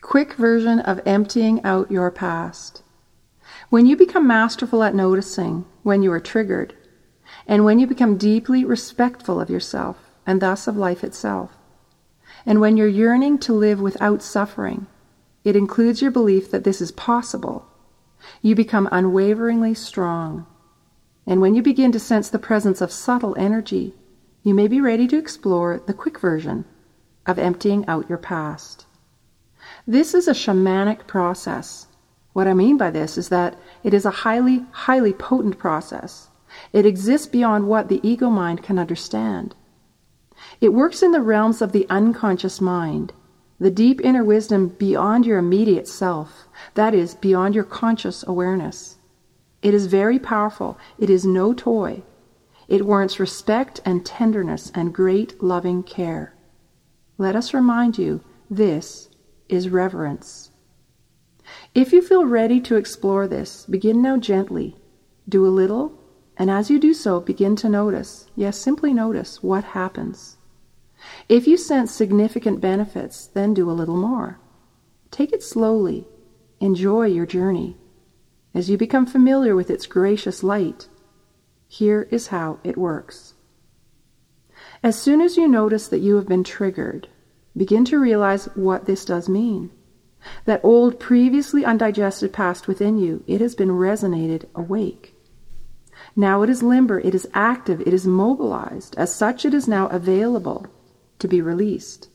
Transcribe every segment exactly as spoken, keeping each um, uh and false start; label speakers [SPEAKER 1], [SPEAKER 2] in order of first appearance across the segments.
[SPEAKER 1] Quick version of emptying out your past. When you become masterful at noticing when you are triggered, and when you become deeply respectful of yourself and thus of life itself, and when you're yearning to live without suffering, it includes your belief that this is possible, you become unwaveringly strong. And when you begin to sense the presence of subtle energy, you may be ready to explore the quick version of emptying out your past. This is a shamanic process. What I mean by this is that it is a highly, highly potent process. It exists beyond what the ego mind can understand. It works in the realms of the unconscious mind, the deep inner wisdom beyond your immediate self, that is, beyond your conscious awareness. It is very powerful. It is no toy. It warrants respect and tenderness and great loving care. Let us remind you, this is reverence. If you feel ready to explore this, begin now gently. Do a little, and as you do so, begin to notice, yes, simply notice what happens. If you sense significant benefits, then do a little more. Take it slowly. Enjoy your journey. As you become familiar with its gracious light, here is how it works. As soon as you notice that you have been triggered, begin to realize what this does mean. That old, previously undigested past within you, it has been resonated awake. Now it is limber, it is active, it is mobilized. As such, it is now available to be released.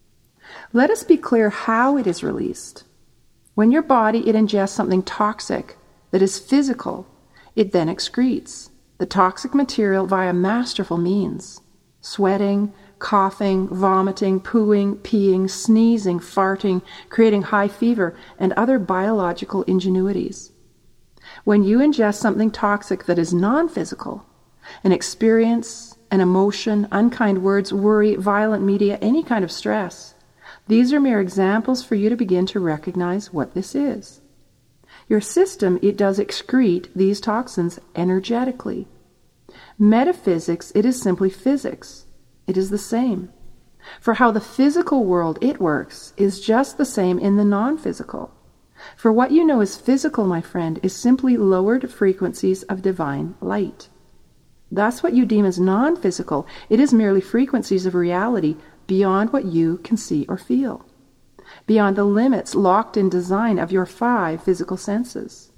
[SPEAKER 1] Let us be clear how it is released. When your body, it ingests something toxic that is physical, it then excretes the toxic material via masterful means. Sweating, coughing, vomiting, pooing, peeing, sneezing, farting, creating high fever, and other biological ingenuities. When you ingest something toxic that is non-physical, an experience, an emotion, unkind words, worry, violent media, any kind of stress, these are mere examples for you to begin to recognize what this is. Your system, it does excrete these toxins energetically. Metaphysics, it is simply physics. It is the same. For how the physical world, it works, is just the same in the non-physical. For what you know as physical, my friend, is simply lowered frequencies of divine light. Thus what you deem as non-physical, it is merely frequencies of reality beyond what you can see or feel, beyond the limits locked in design of your five physical senses.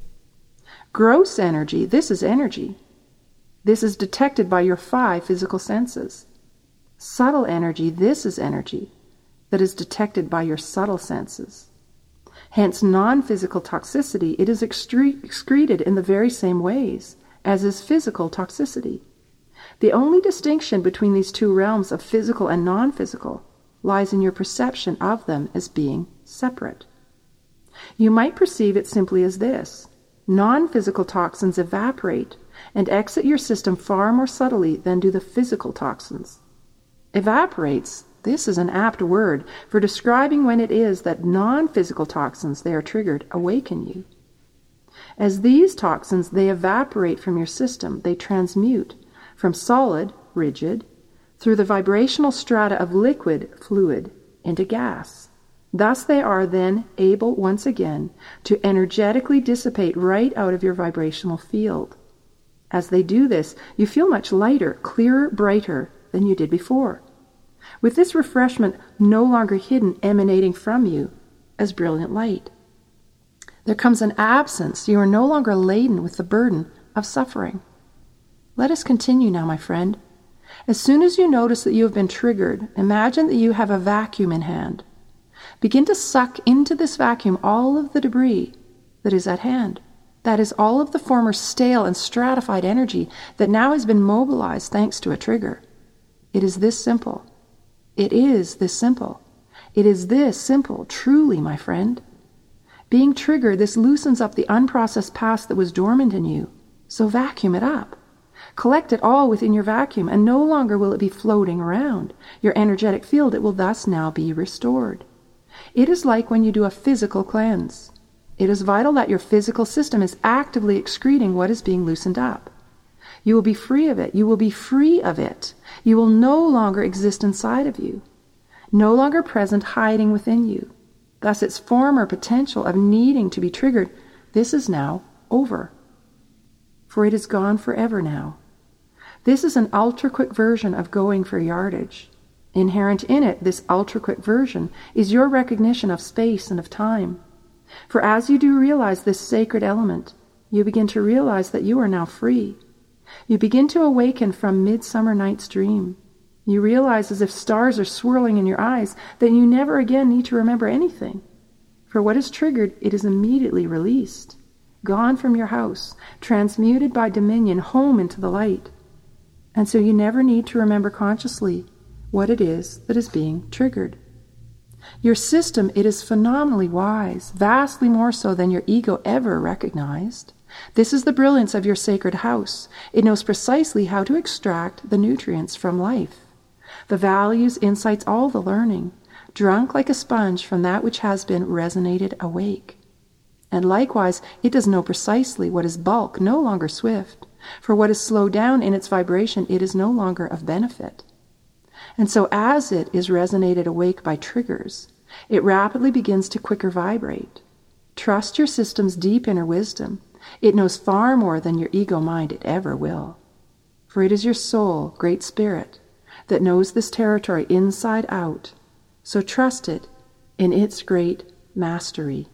[SPEAKER 1] Gross energy, this is energy. This is detected by your five physical senses. Subtle energy, this is energy that is detected by your subtle senses. Hence, non-physical toxicity, it is excre- excreted in the very same ways as is physical toxicity. The only distinction between these two realms of physical and non-physical lies in your perception of them as being separate. You might perceive it simply as this: non-physical toxins evaporate and exit your system far more subtly than do the physical toxins. Evaporates, this is an apt word for describing when it is that non-physical toxins, they are triggered, awaken you. As these toxins, they evaporate from your system, they transmute from solid, rigid, through the vibrational strata of liquid, fluid, into gas. Thus they are then able once again to energetically dissipate right out of your vibrational field. As they do this, you feel much lighter, clearer, brighter than you did before, with this refreshment no longer hidden, emanating from you as brilliant light. There comes an absence. You are no longer laden with the burden of suffering. Let us continue now, my friend. As soon as you notice that you have been triggered, imagine that you have a vacuum in hand. Begin to suck into this vacuum all of the debris that is at hand. That is all of the former stale and stratified energy that now has been mobilized thanks to a trigger. It is this simple. It is this simple. It is this simple, truly, my friend. Being triggered, this loosens up the unprocessed past that was dormant in you. So vacuum it up. Collect it all within your vacuum, and no longer will it be floating around. Your energetic field, it will thus now be restored. It is like when you do a physical cleanse. It is vital that your physical system is actively excreting what is being loosened up. You will be free of it. You will be free of it. You will no longer exist inside of you, no longer present, hiding within you. Thus its former potential of needing to be triggered, this is now over. For it is gone forever now. This is an ultra-quick version of going for yardage. Inherent in it, this ultra-quick version, is your recognition of space and of time. For as you do realize this sacred element, you begin to realize that you are now free. You begin to awaken from midsummer night's dream. You realize, as if stars are swirling in your eyes, that you never again need to remember anything. For what is triggered, it is immediately released, gone from your house, transmuted by dominion home into the light. And so you never need to remember consciously what it is that is being triggered. Your system, it is phenomenally wise, vastly more so than your ego ever recognized. This is the brilliance of your sacred house. It knows precisely how to extract the nutrients from life. The values, insights, all the learning, drunk like a sponge from that which has been resonated awake. And likewise, it does know precisely what is bulk, no longer swift. For what is slowed down in its vibration, it is no longer of benefit. And so as it is resonated awake by triggers, it rapidly begins to quicker vibrate. Trust your system's deep inner wisdom. It knows far more than your ego mind it ever will. For it is your soul, Great Spirit, that knows this territory inside out. So trust it in its great mastery.